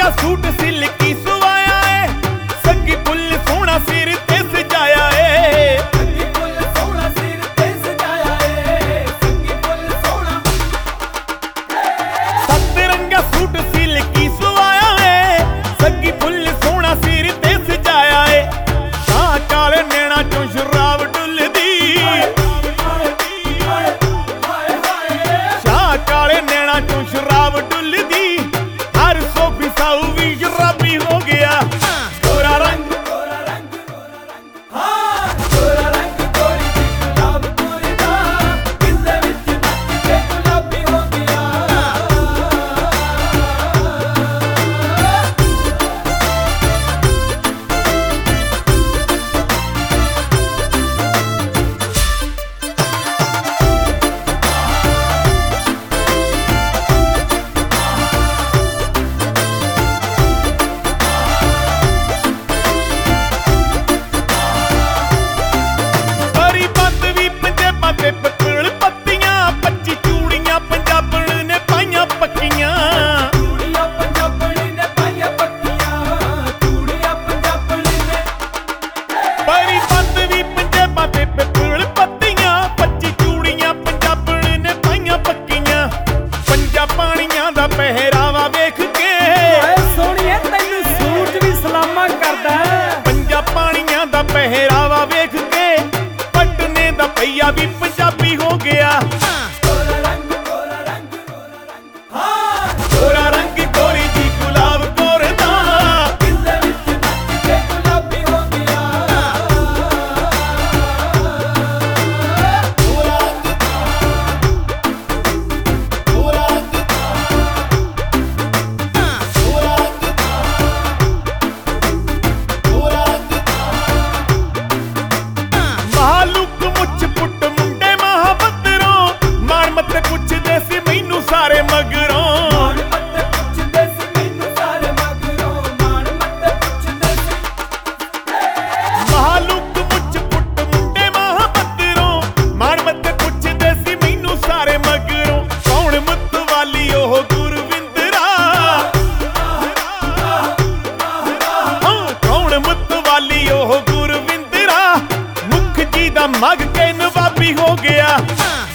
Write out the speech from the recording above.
रंगा suit silkie सवाया है, सग्गी full सोहना सिर ते सजाया है, सग्गी फुल सोहना सिर ते सजाया है, सग्गी फुल सोहना। सत रंगा सूट सिल्की सवाया है, सग्गी फुल सोहना सिर ते सजाया है। शाह काले नैना चों शराब डुलदी, शाह काले नैना चों शराब डुलदी, हर सोफी साऊ भी शराबी हो गया। गोरा रंग हाँ गोरा रंग गोरी दी गुलाब गोरी दा, किल्ले विच नच के गुलाबी हो गया। बड़ी बंद भी पंजाबां ते पतल पत्तियां, 25 चूड़ियां पंजाबण ने पाइयां पक्कियां। चूड़ियां पंजाबणी ने पाइयां पक्कियां, चूड़ियां पंजाबणी ने। बड़ी बंद भी पंजाबां ते पतल पत्तियां, 25 चूड़ियां पंजाबण ने पाइयां पक्कियां। पंजा पाणियां दा पहरावा वेख के, ऐ सोहणीए तैनूं सूरज भी सलामा करदा है। पंजा पाणियां दा पहरावा वेख के, पटने दा भैया भी पंजाबी हो गया। गोरा रंग हाँ गोरा रंग गोरी दी गुलाब गोरदा, किल्ले विच नच के गुलाबी हो गया। महालुक मुछ पुट मुंडे महाबदरों, माण मत्ते पुछदे सी मैनू सारे मगरों। माण मत्ते पुछदे सी मैनूं सारे मगरों, माण मत्ते पुछदे सी। महालुक मुछ पुट मुंडे महाबदरों, माण मत्ते पुछदे सी मैनू सारे मगरों। कौन मुतवाली ओह गुरविंदरा, कौन मुतवाली ओह गुरविंदरा, मुख जी दा मग के नवाबी हो गया।